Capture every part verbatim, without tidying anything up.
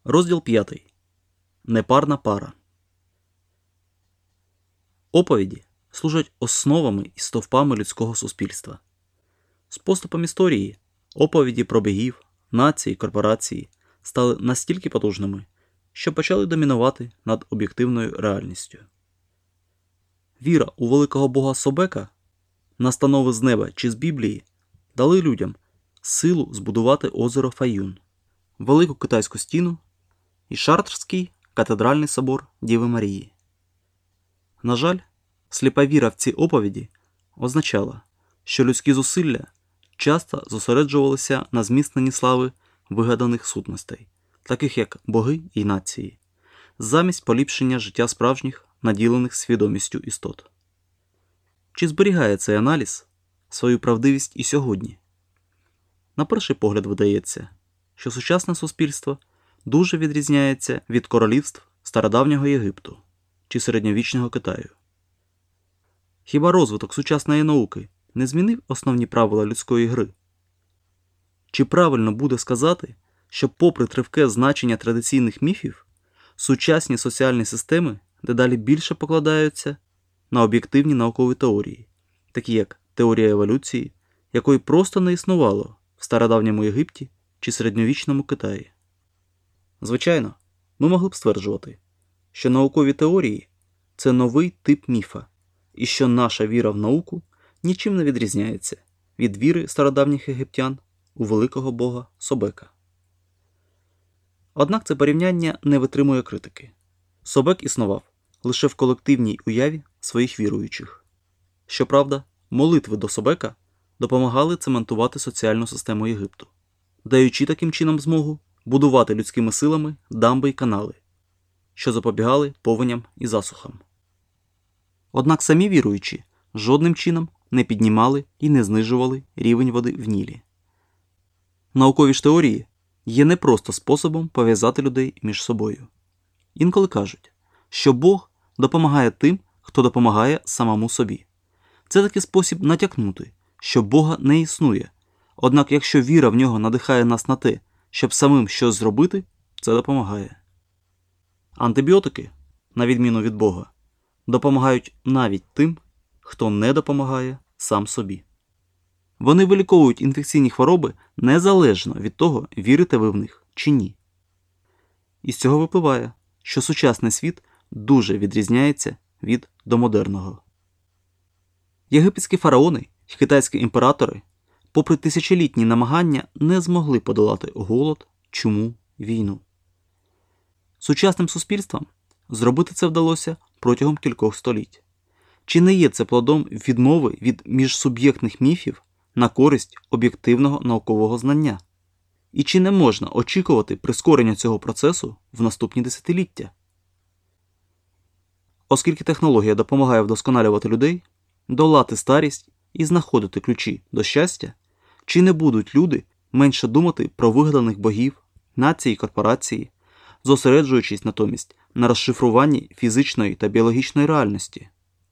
Розділ п'ятий. Непарна пара. Оповіді служать основами і стовпами людського суспільства. З поступом історії оповіді про богів, нації, корпорації стали настільки потужними, що почали домінувати над об'єктивною реальністю. Віра у великого бога Собека, настанови з неба чи з Біблії дали людям силу збудувати озеро Фаюн, Велику Китайську стіну і Шартрський катедральний собор Діви Марії. На жаль, сліпа віра в ці оповіді означала, що людські зусилля часто зосереджувалися на зміцненні слави вигаданих сутностей, таких як боги і нації, замість поліпшення життя справжніх, наділених свідомістю істот. Чи зберігає цей аналіз свою правдивість і сьогодні? На перший погляд видається, що сучасне суспільство дуже відрізняється від королівств стародавнього Єгипту чи середньовічного Китаю. Хіба розвиток сучасної науки не змінив основні правила людської гри? Чи правильно буде сказати, що попри тривке значення традиційних міфів, сучасні соціальні системи дедалі більше покладаються на об'єктивні наукові теорії, такі як теорія еволюції, якої просто не існувало в стародавньому Єгипті чи середньовічному Китаї? Звичайно, ми могли б стверджувати, що наукові теорії – це новий тип міфа, і що наша віра в науку нічим не відрізняється від віри стародавніх єгиптян у великого бога Собека. Однак це порівняння не витримує критики. Собек існував лише в колективній уяві своїх віруючих. Щоправда, молитви до Собека допомагали цементувати соціальну систему Єгипту, даючи таким чином змогу будувати людськими силами дамби й канали, що запобігали повеням і засухам. Однак самі віруючі жодним чином не піднімали і не знижували рівень води в Нілі. Наукові ж теорії є не просто способом пов'язати людей між собою. Інколи кажуть, що Бог допомагає тим, хто допомагає самому собі. Це такий спосіб натякнути, що Бога не існує, однак якщо віра в нього надихає нас на те, щоб самим щось зробити, це допомагає. Антибіотики, на відміну від Бога, допомагають навіть тим, хто не допомагає сам собі. Вони виліковують інфекційні хвороби незалежно від того, вірите ви в них чи ні. Із цього випливає, що сучасний світ дуже відрізняється від домодерного. Єгипетські фараони і китайські імператори, попри тисячолітні намагання, не змогли подолати голод, чуму, війну. Сучасним суспільствам зробити це вдалося протягом кількох століть. Чи не є це плодом відмови від міжсуб'єктних міфів на користь об'єктивного наукового знання? І чи не можна очікувати прискорення цього процесу в наступні десятиліття? Оскільки технологія допомагає вдосконалювати людей, долати старість і знаходити ключі до щастя, чи не будуть люди менше думати про вигаданих богів, нації і корпорації, зосереджуючись натомість на розшифруванні фізичної та біологічної реальності?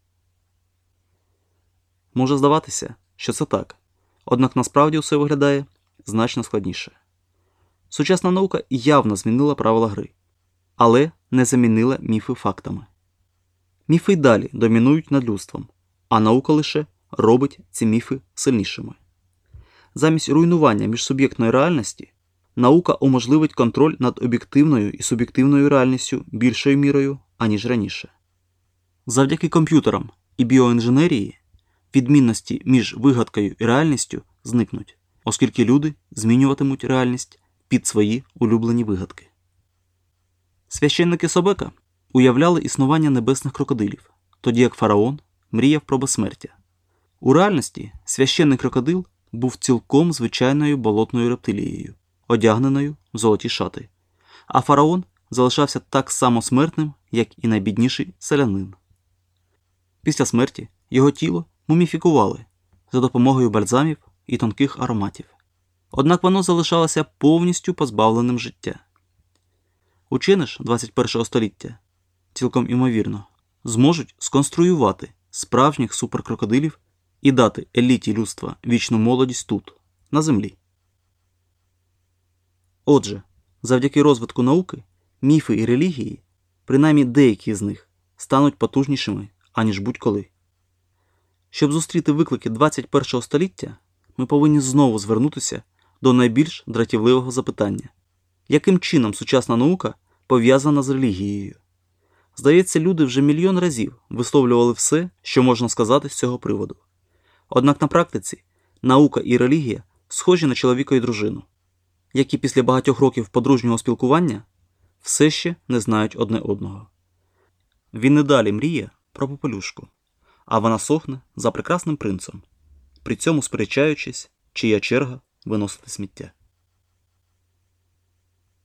Може здаватися, що це так, однак насправді усе виглядає значно складніше. Сучасна наука явно змінила правила гри, але не замінила міфи фактами. Міфи й далі домінують над людством, а наука лише робить ці міфи сильнішими. Замість руйнування міжсуб'єктної реальності, наука уможливить контроль над об'єктивною і суб'єктивною реальністю більшою мірою, аніж раніше. Завдяки комп'ютерам і біоінженерії відмінності між вигадкою і реальністю зникнуть, оскільки люди змінюватимуть реальність під свої улюблені вигадки. Священники Собека уявляли існування небесних крокодилів, тоді як фараон мріяв про безсмертя. У реальності священний крокодил був цілком звичайною болотною рептилією, одягненою в золоті шати, а фараон залишався так само смертним, як і найбідніший селянин. Після смерті його тіло муміфікували за допомогою бальзамів і тонких ароматів. Однак воно залишалося повністю позбавленим життя. Учені ж двадцять першого століття, цілком імовірно, зможуть сконструювати справжніх суперкрокодилів і дати еліті людства вічну молодість тут, на землі. Отже, Завдяки розвитку науки, міфи і релігії, принаймні деякі з них, стануть потужнішими, аніж будь-коли. Щоб зустріти виклики двадцять першого століття, ми повинні знову звернутися до найбільш дратівливого запитання. Яким чином сучасна наука пов'язана з релігією? Здається, люди вже мільйон разів висловлювали все, що можна сказати з цього приводу. Однак на практиці наука і релігія схожі на чоловіка і дружину, які після багатьох років подружнього спілкування все ще не знають одне одного. Він не далі мріє про попелюшку, а вона сохне за прекрасним принцем, при цьому сперечаючись, чия черга виносити сміття.